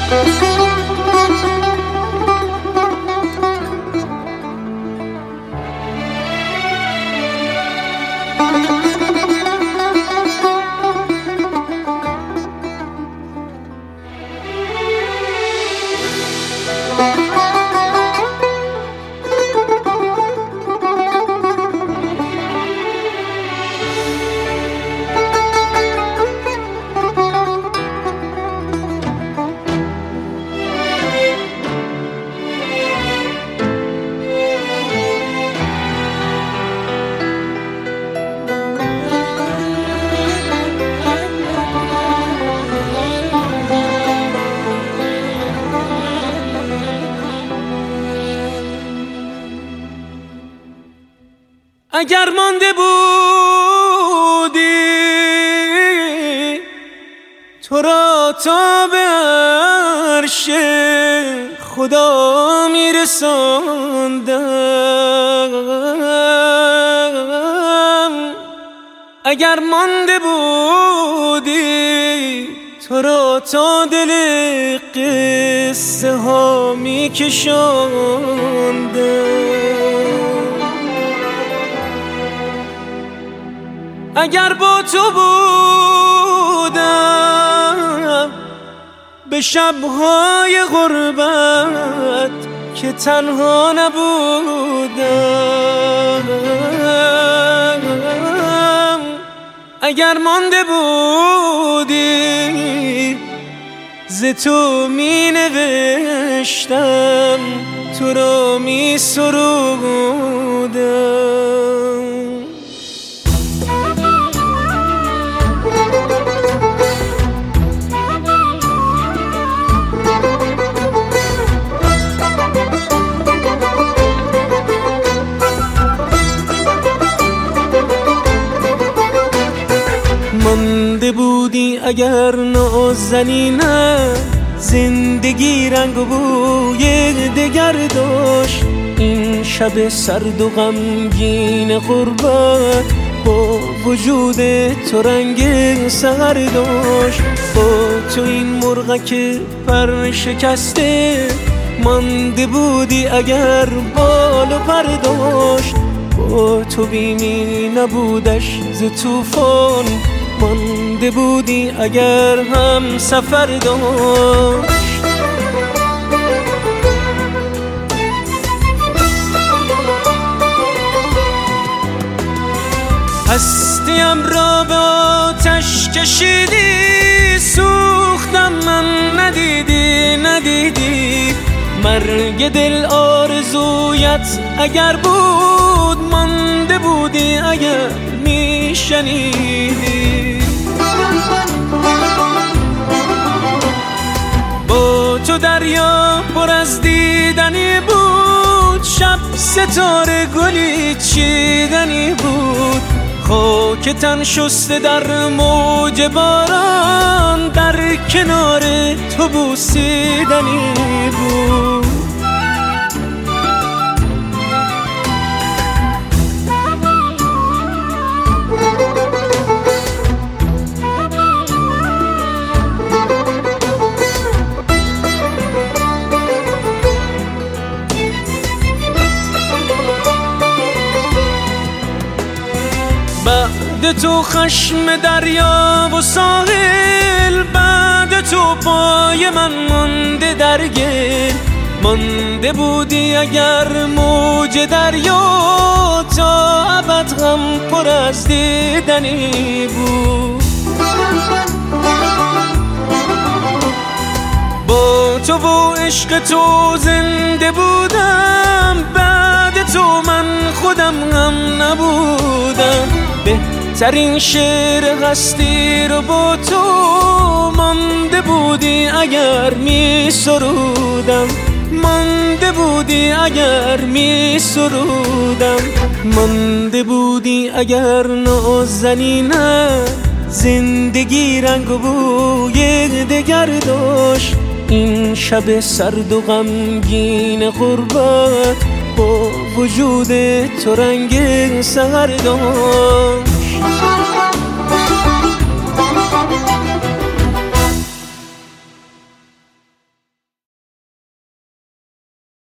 اگر مانده بودی تو را تا به عرش خدا میرساندم، اگر مانده بودی تو را تا دل قصه ها میکشاندم، اگر با تو بودم به شبهای غربت که تنها نبودم، اگر مانده بودی ز تو می نوشتم تو را می سرودم. مانده بودی اگر نازنینم زندگی رنگ و بوی دگر داشت، این شب سرد و غمگین غربت با وجود تو رنگ سحر داشت، با تو این مرغک پر شکسته مانده بودی اگر بال و پر داشت، با تو بیمی نبودش ز طوفان مانده بودی اگر هم سفر داشت. هستیم را به آتش کشیدی سوختم من ندیدی مرگ دل آرزویت اگر بود مانده بودی اگر میشنیدی، با تو دریا پر از دیدنی بود، شب ستاره گلی چیدنی بود، خاک تن شسته در موج باران در کنار تو بوسیدنی بود. بعد تو خشم دریا و ساحل، بعد تو پای من مانده در گل، مانده بودی اگر موج دریا تا ابد غم پر از دیدنی بود، با تو و عشق تو زنده بودم، بعد تو من خودم هم نبودم، بهترین شعر هستی رو با تو مانده بودی اگر می سرودم، مانده بودی اگر می سرودم، مانده بودی اگر نازنینم زندگی رنگ و بوی دگر داشت، این شب سرد و غمگین غربت با وجود تو رنگ سحر داشت.